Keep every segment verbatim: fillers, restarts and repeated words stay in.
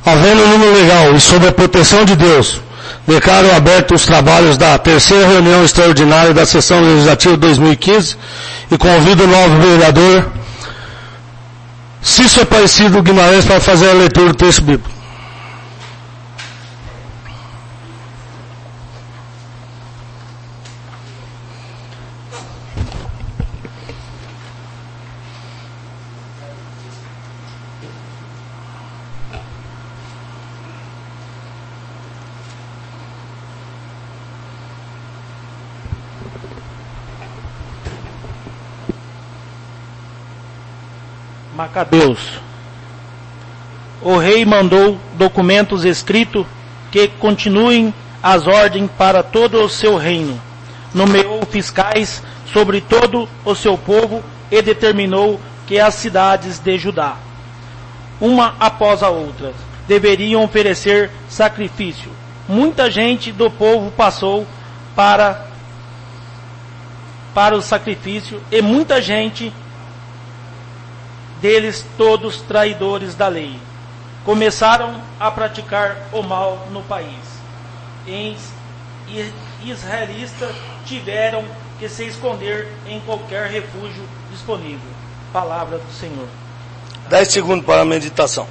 Havendo número legal e sob a proteção de Deus, declaro abertos os trabalhos da terceira reunião extraordinária da sessão legislativa dois mil e quinze e convido o novo vereador Cícero Aparecido Guimarães para fazer a leitura do texto bíblico. Macabeus. O rei mandou documentos escritos que continuem as ordens para todo o seu reino. Nomeou fiscais sobre todo o seu povo e determinou que as cidades de Judá, uma após a outra, deveriam oferecer sacrifício. Muita gente do povo passou para, para o sacrifício e muita gente deles, todos traidores da lei, começaram a praticar o mal no país. E israelitas tiveram que se esconder em qualquer refúgio disponível. Palavra do Senhor. Dez segundos para a meditação.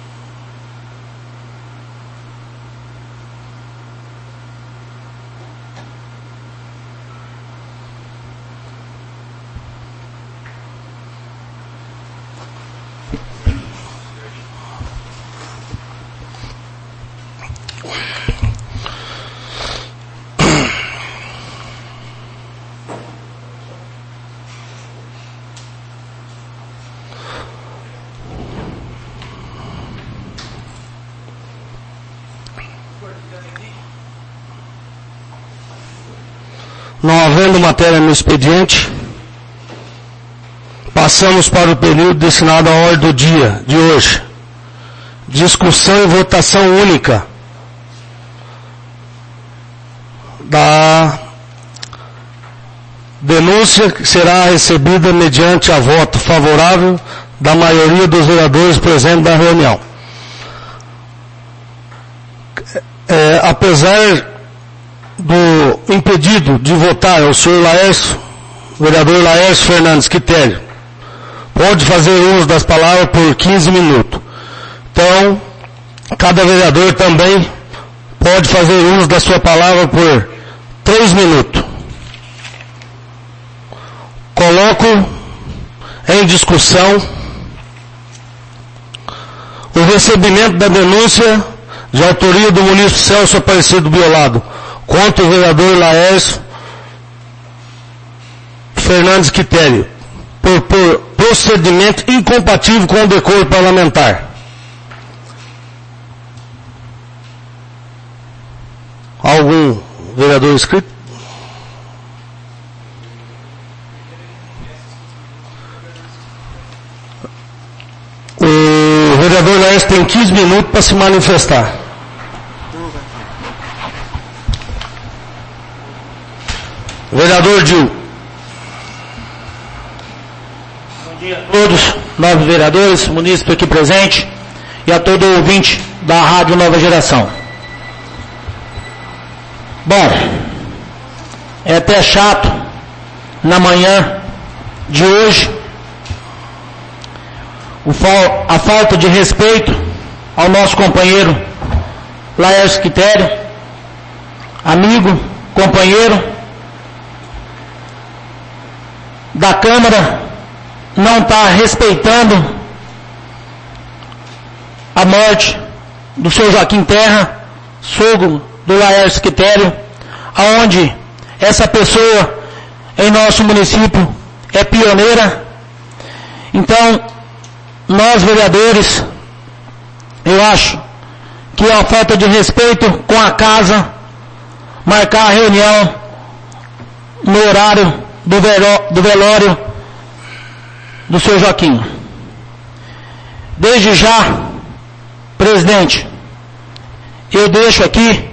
Não havendo matéria no expediente, passamos para o período destinado à ordem do dia de hoje. Discussão e votação única da denúncia que será recebida mediante a voto favorável da maioria dos vereadores presentes na reunião. É, apesar do impedido de votar o senhor Laércio, vereador Laércio Fernandes Quitério, pode fazer uso das palavras por quinze minutos. Então, cada vereador também pode fazer uso da sua palavra por três minutos. Coloco em discussão o recebimento da denúncia de autoria do munícipe Celso Aparecido Biolado contra o vereador Laércio Fernandes Quitério, por, por procedimento incompatível com o decoro parlamentar. Algum vereador inscrito? O vereador Laércio tem quinze minutos para se manifestar. Vereador Dil. Bom dia a todos, novos vereadores, munícipes aqui presente e a todo ouvinte da Rádio Nova Geração. Bom, é até chato na manhã de hoje o fal, a falta de respeito ao nosso companheiro Laércio Quitério, amigo, companheiro da Câmara, não está respeitando a morte do seu Joaquim Terra, sogro do Laércio Quitério, aonde essa pessoa em nosso município é pioneira. Então, nós vereadores, eu acho que é uma falta de respeito com a casa marcar a reunião no horário do, veló, do velório do seu Joaquim. Desde já, presidente, eu deixo aqui,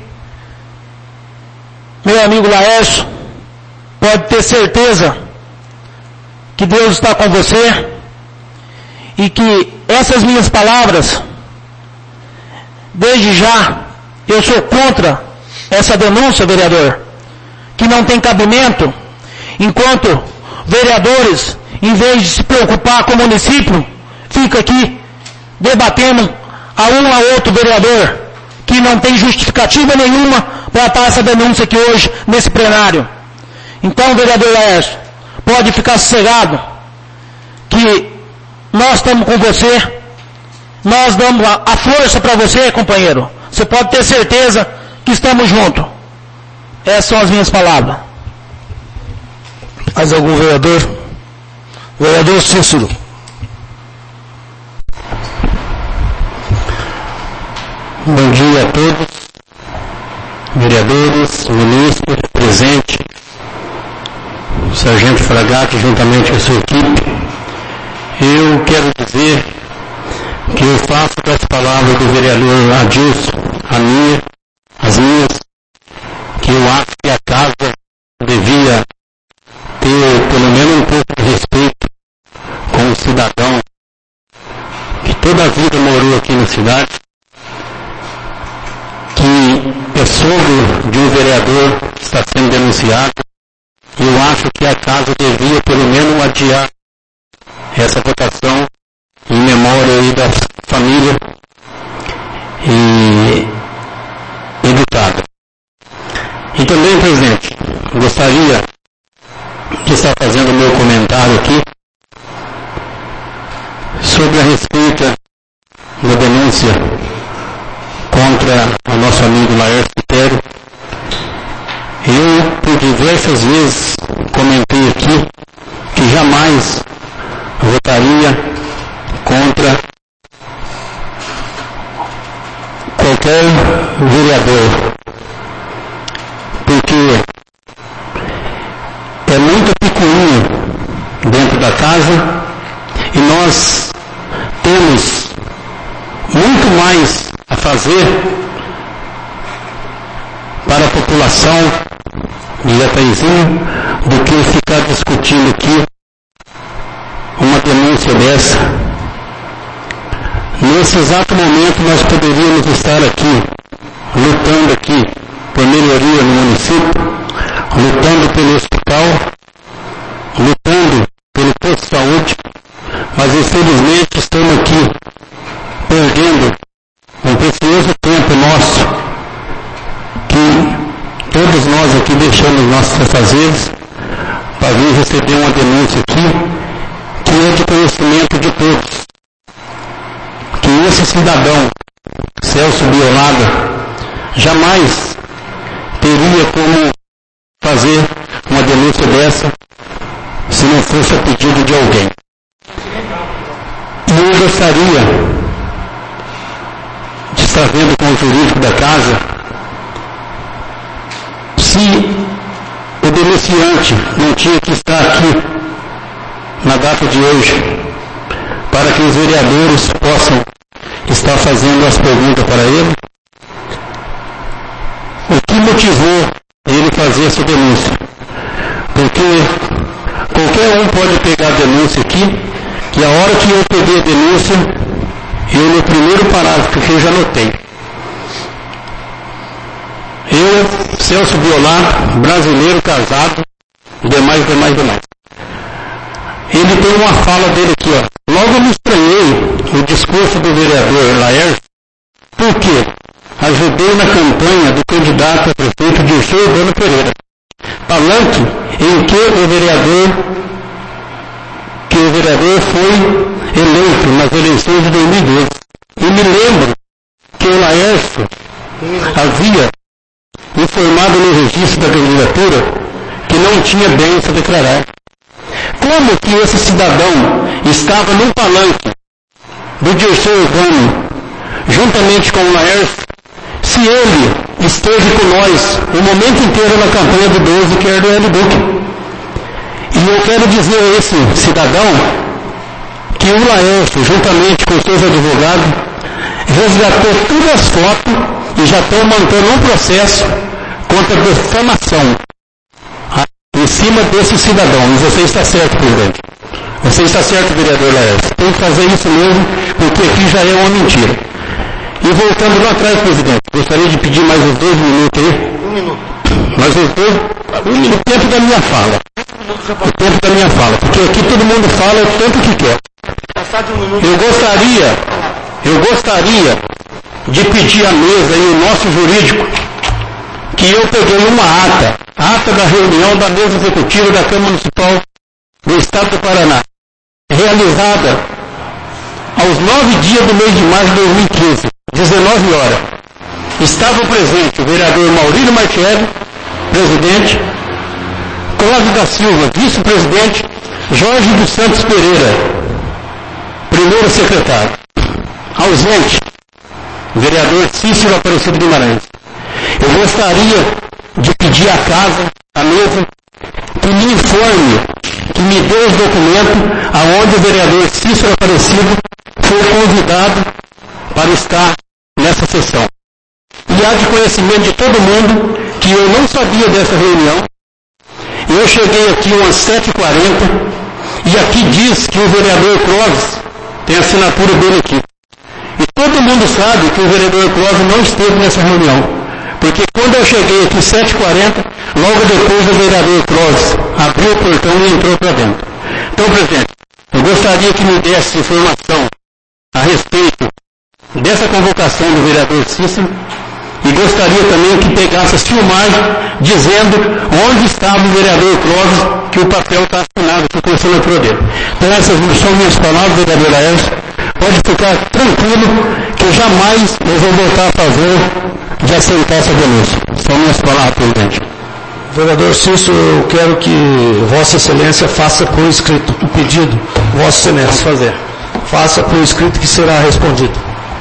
meu amigo Laércio, pode ter certeza que Deus está com você e que essas minhas palavras desde já, eu sou contra essa denúncia, vereador, que não tem cabimento, enquanto vereadores, em vez de se preocupar com o município, fica aqui debatendo a um a outro vereador, que não tem justificativa nenhuma para estar essa denúncia aqui hoje, nesse plenário. Então, vereador Laércio, pode ficar sossegado, que nós estamos com você, nós damos a, a força para você, companheiro. Você pode ter certeza que estamos juntos. Essas são as minhas palavras. Mais algum vereador? Vereador Cícero. Bom dia a todos, vereadores, ministro, presente, Sargento Fragato, juntamente com a sua equipe. Eu quero dizer que eu faço com as palavras do vereador Adilson, a minha, as minhas, que eu acho que a casa devia ter pelo menos um pouco de respeito com o cidadão que toda a vida morou aqui na cidade, que é sogro de um vereador que está sendo denunciado. Eu acho que a casa devia pelo menos adiar essa votação em memória aí da família e educada. E também, presidente, gostaria de estar fazendo o meu comentário aqui sobre a respeito da denúncia contra o nosso amigo Laércio Quitério. Eu, por diversas vezes, comentei aqui que jamais votaria contra qualquer vereador, porque é muita picuinha dentro da casa e nós temos muito mais a fazer para a população de Jataizinho do que ficar discutindo aqui uma denúncia dessa. Nesse exato momento nós poderíamos estar aqui, lutando aqui por melhoria no município, lutando pelo hospital, lutando pelo posto de saúde, mas infelizmente estamos aqui perdendo um precioso tempo nosso, que todos nós aqui deixamos nossos afazeres para vir receber uma denúncia aqui, que é de conhecimento de todos, que esse cidadão, Celso Biolada, jamais teria como fazer uma denúncia dessa se não fosse a pedido de alguém. E eu gostaria de estar vendo com o jurídico da casa se o denunciante não tinha que estar aqui na data de hoje, para que os vereadores possam estar fazendo as perguntas para ele. O que motivou ele fazer essa denúncia? Porque qualquer um pode pegar a denúncia aqui, que a hora que eu peguei a denúncia, eu no primeiro parágrafo que eu já anotei. Eu, Celso Biolado, brasileiro, casado, demais, demais, demais. Ele tem uma fala dele aqui, ó. Logo eu me estranhei o discurso do vereador Laércio, porque ajudei na campanha do candidato a prefeito Dirceu Urbano Pereira, palanque em que o vereador, que o vereador foi eleito nas eleições de dois mil e doze. E me lembro que o Laércio havia informado no registro da candidatura que não tinha bens a declarar. Como que esse cidadão estava no palanque do Dirceu Urbano, juntamente com o Laércio, se ele esteve com nós o momento inteiro na campanha do doze, que era do L-Book? E eu quero dizer a esse cidadão que o Laércio, juntamente com seus advogados, resgatou todas as fotos e já estão mantendo um processo contra a defamação em cima desse cidadão. E você está certo, presidente. Você está certo, vereador Laércio. Tem que fazer isso mesmo, porque aqui já é uma mentira. E voltando lá atrás, presidente, gostaria de pedir mais uns dois minutos aí. Um minuto. Mais uns dois, um minuto, o tempo da minha fala. O tempo da minha fala, porque aqui todo mundo fala o tempo que quer. Eu gostaria, eu gostaria de pedir à mesa e o nosso jurídico que eu peguei uma ata, ata da reunião da mesa executiva da Câmara Municipal do Estado do Paraná, realizada aos nove dias do mês de março de dois mil e quinze, dezenove horas. Estavam presentes o vereador Maurílio Martelli, presidente, Cláudio da Silva, vice-presidente, Jorge dos Santos Pereira, primeiro secretário. Ausente, o vereador Cícero Aparecido Guimarães. Eu gostaria de pedir à casa, à mesa, que me informe, que me dê os documentos aonde o vereador Cícero Aparecido foi convidado para estar nessa sessão. E há de conhecimento de todo mundo que eu não sabia dessa reunião. Eu cheguei aqui umas sete e quarenta e aqui diz que o vereador Clóvis tem a assinatura dele aqui. E todo mundo sabe que o vereador Clóvis não esteve nessa reunião. Porque quando eu cheguei aqui sete e quarenta, logo depois o vereador Clóvis abriu o portão e entrou para dentro. Então, presidente, eu gostaria que me desse informação a respeito dessa convocação do vereador Cícero e gostaria também que pegasse as filmagens dizendo onde estava o vereador Clóvis, que o papel está assinado aqui com a assinatura dele. Então essas são minhas palavras, vereador Laércio. Pode ficar tranquilo que jamais eu vou voltar a fazer de aceitar essa denúncia. São minhas palavras, presidente. Vereador Cícero, eu quero que Vossa Excelência faça por escrito o pedido. Vossa Excelência. Vamos fazer. Faça por escrito que será respondido.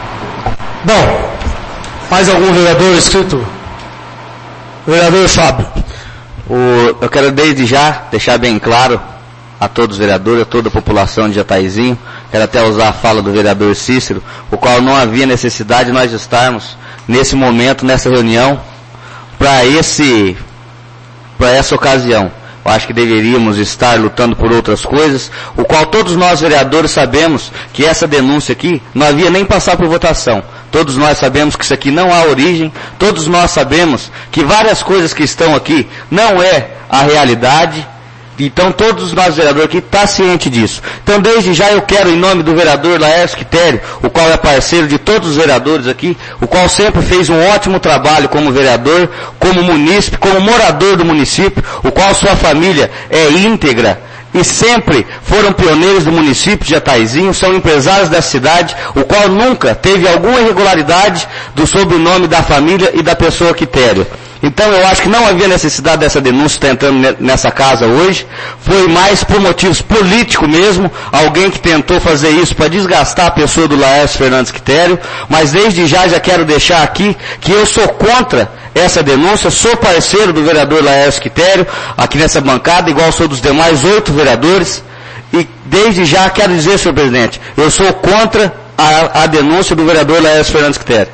Bom, mais algum vereador inscrito? Vereador Fábio. O, eu quero desde já deixar bem claro a todos os vereadores, a toda a população de Jataizinho, quero até usar a fala do vereador Cícero, o qual não havia necessidade de nós estarmos nesse momento, nessa reunião, para esse, para essa ocasião. Eu acho que deveríamos estar lutando por outras coisas, o qual todos nós vereadores sabemos que essa denúncia aqui não havia nem passar por votação. Todos nós sabemos que isso aqui não há origem, todos nós sabemos que várias coisas que estão aqui não é a realidade. Então todos nós vereadores aqui estão cientes disso. Então desde já eu quero, em nome do vereador Laércio Quitério, o qual é parceiro de todos os vereadores aqui, o qual sempre fez um ótimo trabalho como vereador, como munícipe, como morador do município, o qual sua família é íntegra e sempre foram pioneiros do município de Jataizinho, são empresários da cidade, o qual nunca teve alguma irregularidade do sobrenome da família e da pessoa Quitério. Então eu acho que não havia necessidade dessa denúncia estar entrando nessa casa hoje, foi mais por motivos políticos mesmo, alguém que tentou fazer isso para desgastar a pessoa do Laércio Fernandes Quitério, mas desde já já quero deixar aqui que eu sou contra essa denúncia, sou parceiro do vereador Laércio Quitério, aqui nessa bancada, igual sou dos demais oito vereadores, e desde já quero dizer, senhor presidente, eu sou contra a, a denúncia do vereador Laércio Fernandes Quitério.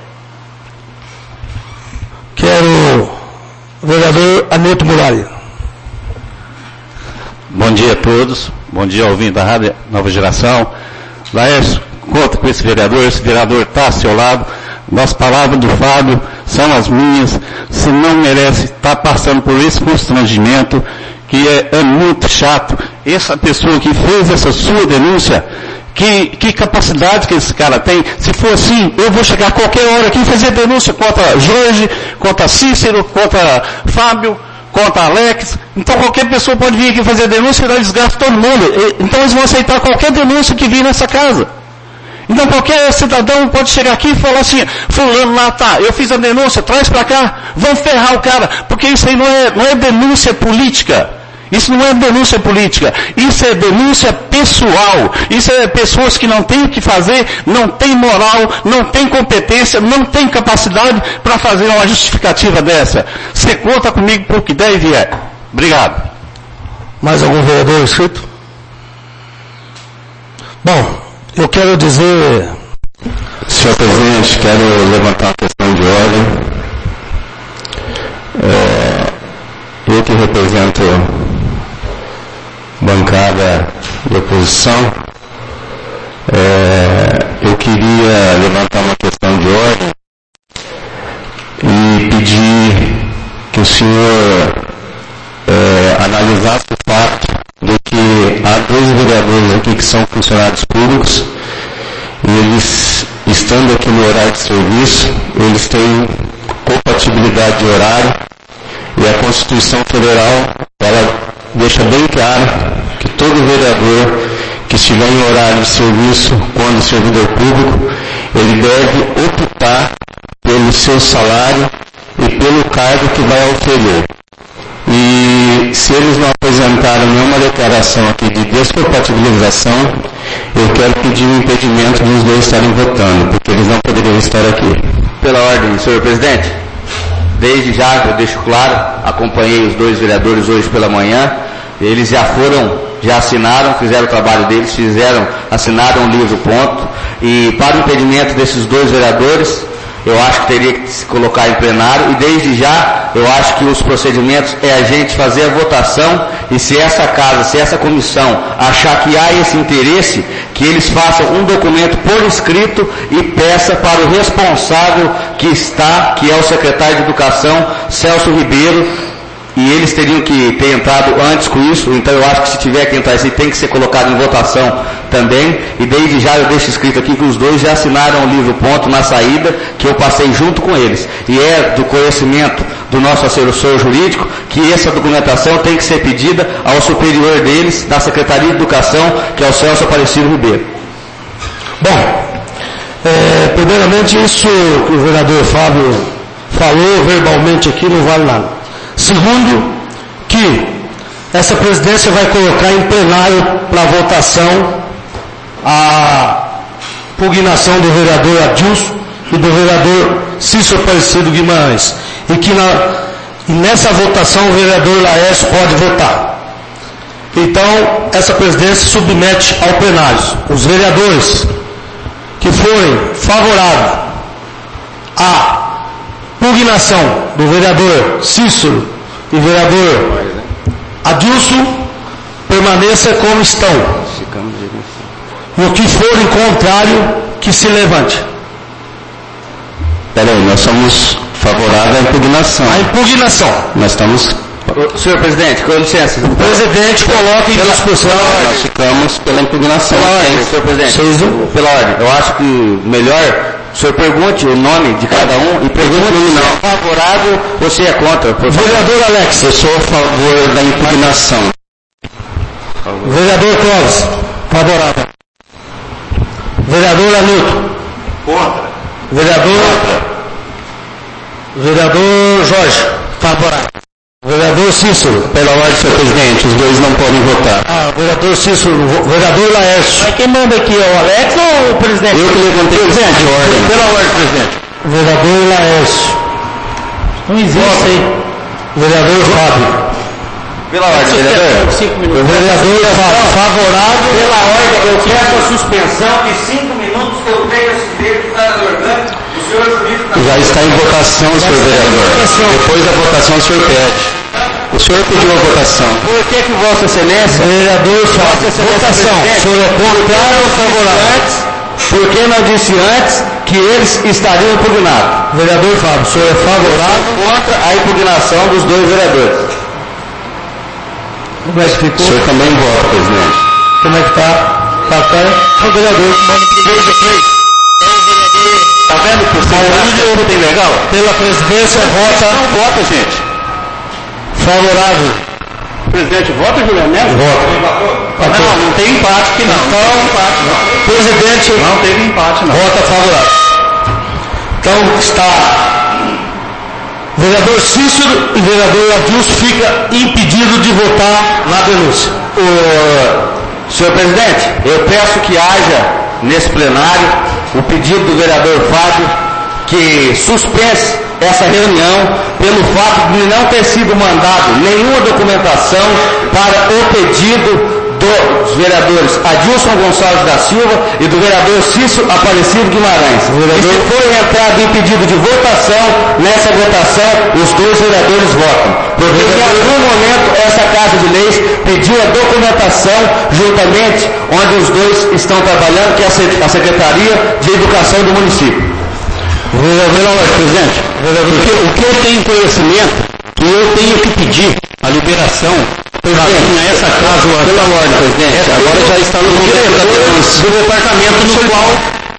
Quero o vereador Aneto Muralha. Bom dia a todos, bom dia ao ouvinte da Rádio Nova Geração. Laércio, conta com esse vereador, esse vereador está ao seu lado, as palavras do Fábio são as minhas, se não merece estar passando por esse constrangimento, que é, é muito chato. Essa pessoa que fez essa sua denúncia, Que, que capacidade que esse cara tem? Se for assim, eu vou chegar a qualquer hora aqui e fazer denúncia contra Jorge, contra Cícero, contra Fábio, contra Alex. Então qualquer pessoa pode vir aqui fazer denúncia e dar desgaste a todo mundo. Então eles vão aceitar qualquer denúncia que vir nessa casa. Então qualquer cidadão pode chegar aqui e falar assim, fulano lá tá, eu fiz a denúncia, traz pra cá, vão ferrar o cara. Porque isso aí não é, não é denúncia política. Isso não é denúncia política, isso é denúncia pessoal, isso é pessoas que não têm o que fazer, não têm moral, não têm competência, não têm capacidade para fazer uma justificativa dessa. Você conta comigo por que der e vier. Obrigado. Mais algum vereador inscrito? Bom, eu quero dizer... Senhor presidente, quero levantar a questão de ordem. É, eu que represento bancada de oposição, é, eu queria levantar uma questão de ordem eles, estando aqui no horário de serviço, eles têm compatibilidade de horário, e a Constituição Federal, ela deixa bem claro que todo vereador que estiver em horário de serviço, quando servidor público, ele deve optar pelo seu salário e pelo cargo que vai oferecer. E se eles não apresentaram nenhuma declaração aqui de descompatibilização, eu quero pedir o impedimento dos dois estarem votando, porque eles não poderiam estar aqui. Pela ordem, senhor presidente, desde já eu deixo claro, acompanhei os dois vereadores hoje pela manhã, eles já foram, já assinaram, fizeram o trabalho deles, fizeram, assinaram o livro ponto, e para o impedimento desses dois vereadores, eu acho que teria que se colocar em plenário, e desde já eu acho que os procedimentos é a gente fazer a votação, e se essa casa, se essa comissão achar que há esse interesse, que eles façam um documento por escrito e peça para o responsável que está, que é o secretário de Educação, Celso Ribeiro, e eles teriam que ter entrado antes com isso, então eu acho que se tiver que entrar isso tem que ser colocado em votação também, e desde já eu deixo escrito aqui que os dois já assinaram o livro ponto na saída, que eu passei junto com eles, e é do conhecimento do nosso assessor jurídico que essa documentação tem que ser pedida ao superior deles, da Secretaria de Educação, que é o Celso Aparecido Ribeiro. Bom, é, primeiramente isso que o vereador Fábio falou verbalmente aqui não vale nada. Segundo, que essa presidência vai colocar em plenário para votação a pugnação do vereador Adilson e do vereador Cícero Aparecido Guimarães. E que na, nessa votação o vereador Laércio pode votar. Então, essa presidência submete ao plenário. Os vereadores que forem favoráveis à pugnação do vereador Cícero e vereador Adilson permaneça como estão. E o que for em contrário, que se levante. Peraí, nós somos favoráveis à impugnação. A impugnação. Nós estamos... Senhor presidente, com licença. O presidente coloca em discussão. Nós ficamos pela impugnação. Pela ordem, senhor presidente. Vocês... Pela ordem. Eu acho que melhor... O senhor pergunte o nome de cada um e pergunte se é favorável ou se é contra. Vereador Alex. Eu sou a favor da impugnação. Vereador Clóvis. Favorável. Vereador Hamilton. Contra. Vereador. Vereador Jorge. Favorável. Vereador Cícero. Pela ordem, senhor presidente, os dois não podem votar. Ah, vereador Cícero. Vereador Laércio. Mas quem manda aqui é o Alex ou o presidente? Eu que levantei o presidente. Ordem. Pela ordem, presidente. Vereador Laércio. Não existe aí. Vereador Fábio. Pela ordem, vereador. Cinco O minutos. vereador Fábio. Favorável. Pela ordem, eu peço a suspensão de cinco minutos que eu tenho esse direito de estar orgânico. O senhor jurídico... Já está em votação, senhor vereador. Depois da votação, o senhor pede. O senhor pediu a votação. Por que que Vossa Excelência... Vereador Fábio. Votação. O senhor é contrário ou favorável? Porque não disse antes que eles estariam impugnados. Vereador Fábio, o senhor é favorável? Contra a impugnação dos dois vereadores. Como é que O ficou? senhor também vota, presidente. Como é que está? Tá, tá. O vereador que manda primeiro depois. Tá vendo que o senhor tem legal? Pela presidência, vota. Não vota, gente. Favorável. Presidente, vota, Juliano Neto? Vota. Não, não tem empate aqui não. Não tem empate não. Presidente, Não teve empate não. vota favorável. Então está vereador Cícero e vereador Adilson fica impedido de votar na denúncia. O senhor presidente, eu peço que haja nesse plenário o pedido do vereador Fábio que suspense essa reunião pelo fato de não ter sido mandado nenhuma documentação para o pedido dos vereadores Adilson Gonçalves da Silva e do vereador Cícero Aparecido Guimarães. E se for entrado em pedido de votação, nessa votação os dois vereadores votam. Porque em algum momento essa Casa de Leis pediu a documentação juntamente onde os dois estão trabalhando, que é a Secretaria de Educação do município. Vereador, presidente, porque o que eu tenho conhecimento, que eu tenho que pedir a liberação para essa casa, pela ordem, presidente, agora já está no diretor do departamento no qual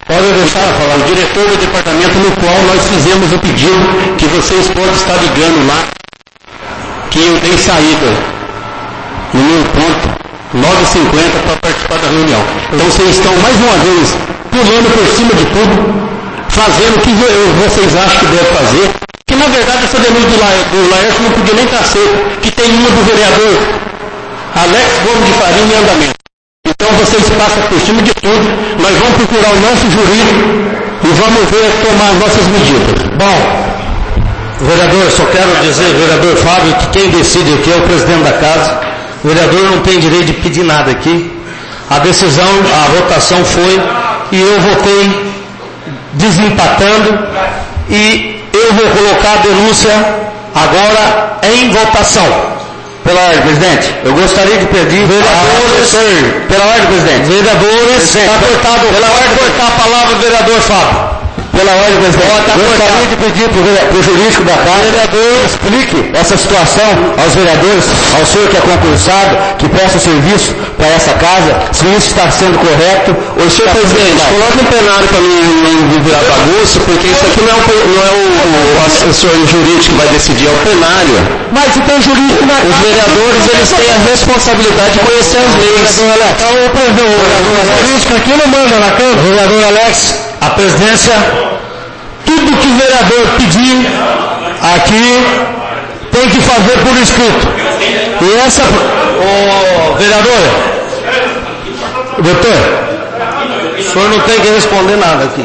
Pode deixar falar. O diretor do departamento no qual nós fizemos o pedido, que vocês podem estar ligando lá, que eu dei saída no meu ponto, nove e cinquenta, para participar da reunião. Então vocês estão, mais uma vez, pulando por cima de tudo, fazendo o que vocês acham que deve fazer, que na verdade essa denúncia do, La, do Laércio não podia nem estar aceita, que tem uma do vereador Alex Gomes de Faria em andamento. Então vocês passam por cima de tudo, nós vamos procurar o nosso jurídico e vamos ver tomar as nossas medidas. Bom, vereador, só quero dizer, vereador Fábio, que quem decide aqui é o presidente da casa. O vereador não tem direito de pedir nada aqui. A decisão, a votação foi e eu votei desempatando e eu vou colocar a denúncia agora em votação. Pela ordem, presidente, eu gostaria de pedir vereadores, a... pela ordem, presidente, vereadores, está cortado, pela ordem, cortar a palavra do vereador Fábio. Pela ordem, presidente, tá gostaria de pedir para o jurídico da casa, vereador, explique essa situação aos vereadores, ao senhor que é concursado, que presta serviço para essa casa, se isso está sendo correto. O senhor tá, presidente, coloque um plenário para mim não virar bagunça, porque isso aqui não é, o, não é o, o assessor jurídico que vai decidir, é o plenário. Mas se tem jurídico na casa, os vereadores eles têm a responsabilidade de conhecer as leis. Então, o jurídico aqui não manda na Câmara. Vereador Alex, a presidência, tudo que o vereador pedir aqui tem que fazer por escrito. E essa, o vereador, doutor, o senhor não tem que responder nada aqui.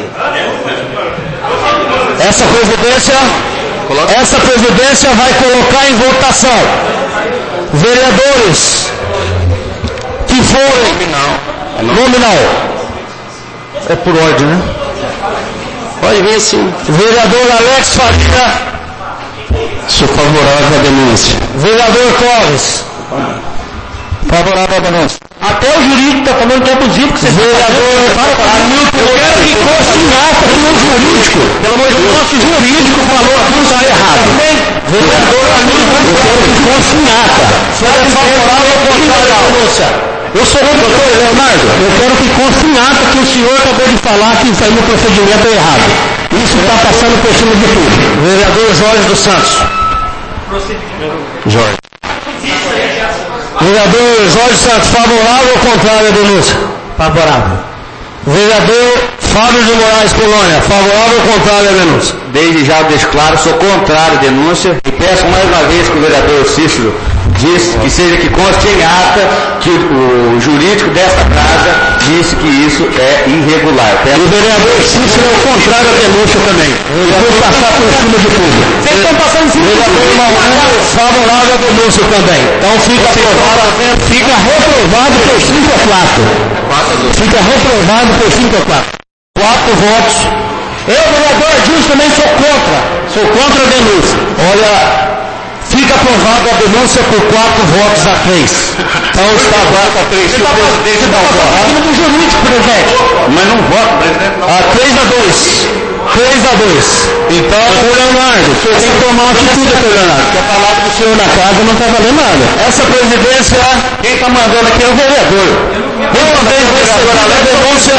Essa presidência, essa presidência vai colocar em votação vereadores que forem nominal. É por ordem, né? Pode vir sim. Vereador Alex Faria. Sou favorável à denúncia. Vereador Clóvis. Favorável à denúncia. Até o jurídico está falando que é possível que você... Vereador Hamilton. Eu quero que conste em ata pelo jurídico. Pelo amor de Deus, o nosso jurídico falou que está errado. Vereador Hamilton, eu quero que conste em ata. Só é favorável ao contrário da denúncia. Eu sou o doutor Leonardo, eu quero que conste em ata que o senhor acabou de falar que isso aí no procedimento é errado. Isso está passando por cima de tudo. Vereador Jorge dos Santos. Jorge. Vereador Jorge Santos, favorável ou contrário à denúncia? Favorável. Vereador Fábio de Moraes Colônia, favorável ou contrário à denúncia? Desde já eu deixo claro, sou contrário à denúncia e peço mais uma vez que o vereador Cícero disse que seja que conste em ata que o jurídico desta casa disse que isso é irregular. E o vereador Cícero é o contrário à denúncia também. Eu vou passar por cima de tudo. Vocês estão passando em cima de tudo. Vereador favorável à denúncia também. Então fica aprovado, fica reprovado por cinco a quatro. Fica reprovado por cinco a quatro. Quatro votos. Eu, vereador Adilson, também sou contra. Sou contra a denúncia. Olha, fica aprovada a denúncia por quatro votos a três. Então está quatro a três. Se o presidente não vota. do jurídico, presidente. Mas não vota, presidente. A três a dois. três a dois. Então, doutor Leonardo, o senhor tem que tomar uma atitude, doutor Leonardo. Porque a palavra do senhor na casa não está valendo nada. Essa presidência, quem está mandando aqui é o vereador. Uma vez recebida a denúncia,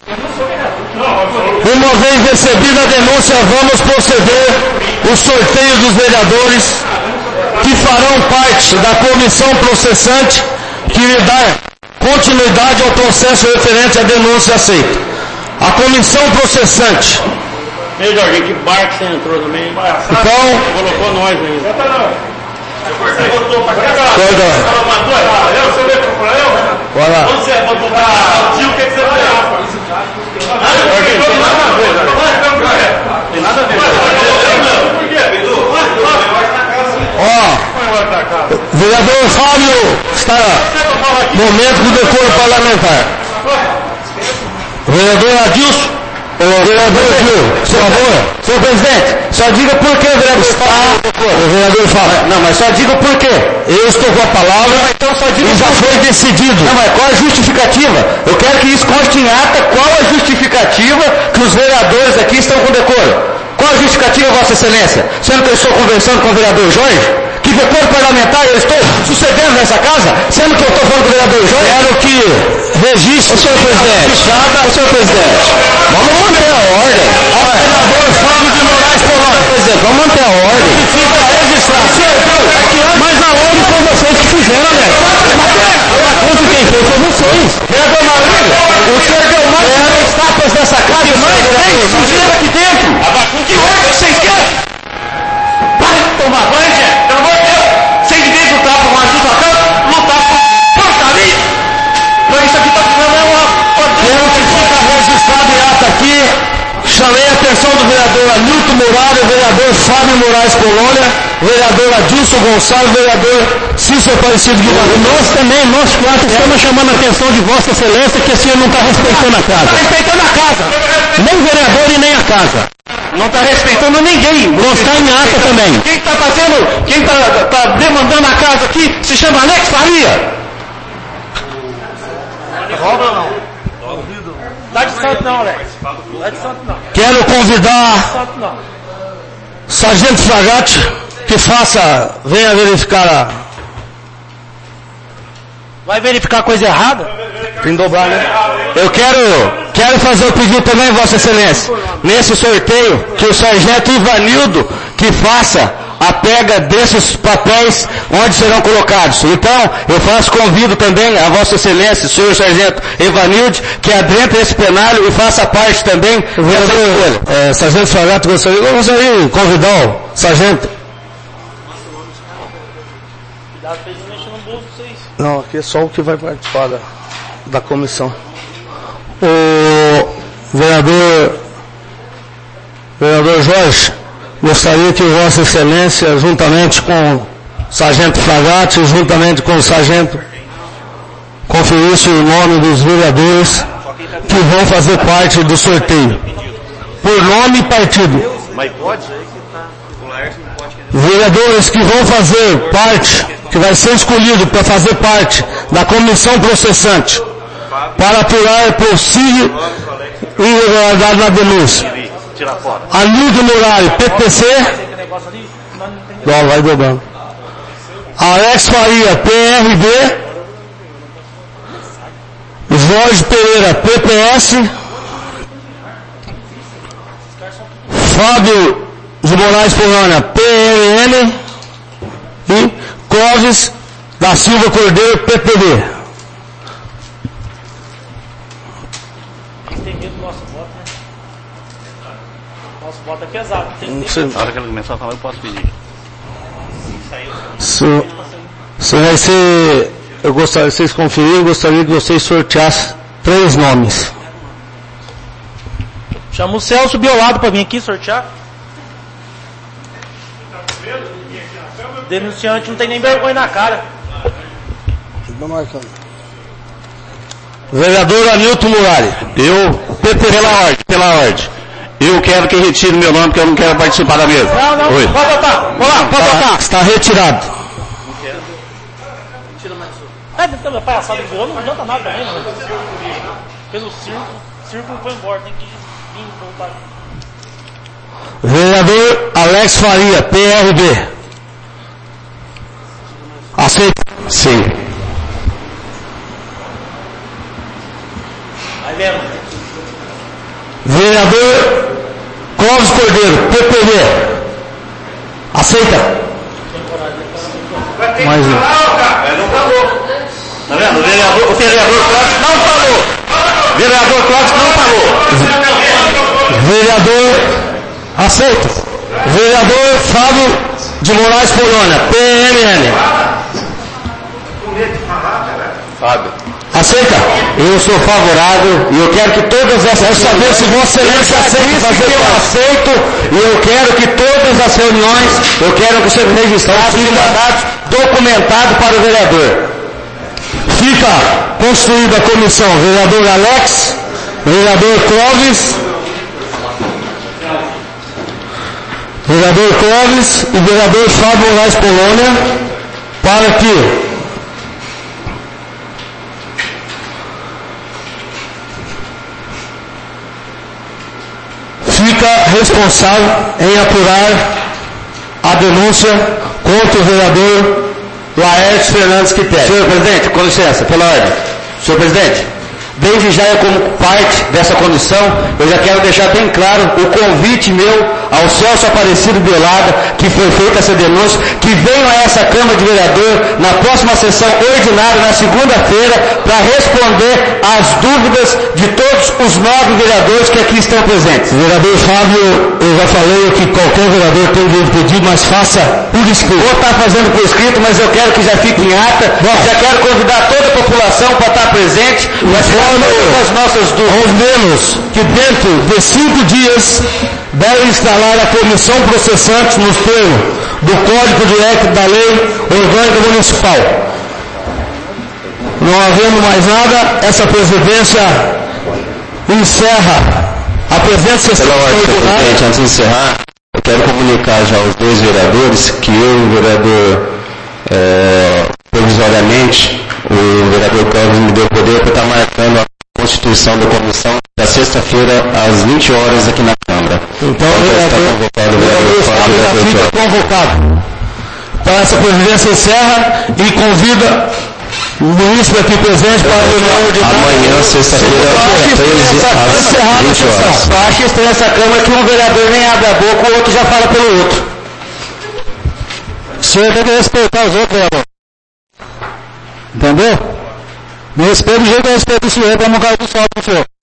uma vez recebida a denúncia, vamos proceder o sorteio dos vereadores que farão parte da comissão processante que lhe dá continuidade ao processo referente à denúncia aceita. A comissão processante. Ei, Jorginho, que barco você entrou também? Então, colocou nós ainda. Bora lá. Quando você botou pra tio, o que você vai lá? Tem nada a ver. Por quê, Bidu? Ó, vereador Fábio, está momento do decoro parlamentar. Vereador Adilson. O vereador Gil, por favor, senhor presidente, só diga por que o vereador fala. O vereador fala. Não, mas só diga por quê. Eu estou com a palavra, não, então só diga e já foi decidido. Não, mas qual a justificativa? Eu quero que isso conste em ata qual a justificativa que os vereadores aqui estão com decoro. Qual a justificativa, Vossa Excelência? Sendo que eu estou conversando com o vereador Jorge, que decoro parlamentar eu estou sucedendo nessa casa, sendo que eu estou falando com o vereador João? Quero que registre. O senhor presidente, o senhor presidente, vamos manter a ordem. O vereador Fábio de Moraes Polônia. Presidente, vamos manter a ordem. Fica registrado. Mas a ordem foi vocês que fizeram, né? Contra quem fez foi vocês. Vereador Maurício, o senhor deu mais estátuas dessa casa e mais três sujeiras aqui dentro. Que ordem vocês querem? Para de tomar banho, gente. Pelo amor de Deus. Vocês em vez de lutar por uma justa causa, lutar por porcaria. Então isso aqui está ficando é uma... Quero que fique registrado em ata aqui. Chamei a atenção do vereador Hamilton Muralha, vereador Fábio Moraes Polônia, vereador Adilson Gonçalves, vereador Cícero Aparecido Guimarães. Nós também, nós quatro, estamos chamando a atenção de Vossa Excelência que a senhora não está respeitando a casa. Está respeitando a casa. Nem o vereador e nem a casa. Não está respeitando ninguém. Não está em ata também. Quem está fazendo, quem está tá demandando a casa aqui se chama Alex Faria. Rouba ou não? Dá de santo não, Alex. Dá de santo não. Quero convidar Sargento Fragatti que faça, venha verificar a... Vai verificar coisa errada? Tem que dobrar, né? Eu quero, quero fazer o pedido também, Vossa Excelência, nesse sorteio, que o Sargento Ivanildo que faça a pega desses papéis onde serão colocados. Então, eu faço convido também a Vossa Excelência, senhor Sargento Evanilde, que adentre esse plenário e faça parte também dessa escolha. É, Sargento Fragatti, gostaria, eu gostaria de convidar o Sargento. Cuidado pra ele não mexer no bolso de vocês. Não, aqui é só o que vai participar da, da comissão. O vereador, vereador Jorge, gostaria que Vossa Excelência, juntamente com o Sargento Fragatti, juntamente com o Sargento, conferisse o nome dos vereadores que vão fazer parte do sorteio. Por nome e partido. Mas pode? Vereadores que vão fazer parte, que vai ser escolhido para fazer parte da comissão processante, para apurar possível irregularidade na denúncia. Hamilton Muralha, P P C. Não, vai dobrando. Alex Faria, P R B. Jorge Pereira, P P S. Fábio de Moraes Polônia, P L N. E Clóvis da Silva Cordeiro, P P D. Bota pesado. Na hora que ela começar a falar, eu posso pedir. Se, se vai ser, eu gostaria, vocês conferirem, eu gostaria que vocês sorteassem três nomes. Chama o Celso Biolado para vir aqui sortear. Denunciante não tem nem vergonha na cara. Vereador Hamilton Muralha. Eu, pela ordem, pela ordem. Eu quero que retire meu nome, porque eu não quero participar da mesa. Não, não, Oi. pode botar. Vamos lá, pode Está, botar. está retirado. Tira mais um. É, deve ter uma palhaçada que virou, não adianta nada também, mano. Pelo círculo, o círculo foi embora, tem que vir e voltar. Vereador Alex Faria, P R B. Aceita? Sim. Vai mesmo. Vereador Clóvis Cordeiro, P P D. Aceita? Mais um. Não falou. Tá vendo? O vereador, o vereador Clóvis não falou. O vereador Clóvis não falou. Vereador, aceita. Vereador Fábio de Moraes Polônia, P M N. Fábio. Aceita? Eu sou favorável e eu quero que todas essas... Quero saber se Vossa Excelência aceita fazer eu aceito e eu quero que todas as reuniões, eu quero que sejam registrados e mandados documentados para o vereador. Fica construída a comissão vereador Alex, vereador Clóvis, vereador Clóvis e vereador Fábio Moraes Polônia, para que fica responsável em apurar a denúncia contra o vereador Laércio Fernandes Quitério. Senhor presidente, com licença, pela ordem. Senhor presidente, desde já, como parte dessa comissão, eu já quero deixar bem claro o convite meu ao Celso Aparecido Biolada, que foi feita essa denúncia, que venham a essa Câmara de Vereador na próxima sessão ordinária, na segunda-feira, para responder às dúvidas de todos os nove vereadores que aqui estão presentes. Vereador Fábio, eu já falei que qualquer vereador tem o direito de pedir, mas faça por escrito. Vou estar fazendo por escrito, mas eu quero que já fique em ata. Bom, já quero convidar toda a população para estar presente. As nossas dúvidas. Ao menos que dentro de cinco dias deve instalar a comissão processante nos termos do Código de Ética da Lei Orgânica Municipal. Não havendo mais nada, essa presidência encerra a presença Pela ordem, presidente, antes de encerrar, eu quero comunicar já aos dois vereadores que eu e o vereador, é, provisoriamente, o vereador Cláudio me deu poder para estar marcando a constituição da comissão da sexta-feira às vinte horas aqui na Câmara. Então, o vereador, está convocado, o vereador Fábio já fica convocado. Então, essa presidência encerra e convida o munícipe aqui presente para a reunião ordinária. Amanhã, sexta-feira, às vinte horas. Eu acho estranho essa Câmara que um vereador nem abre a boca, o outro já fala pelo outro. O senhor tem que respeitar os outros, vereador. Entendeu? Me respeita do jeito que eu respeito o senhor para não cair do sol do senhor.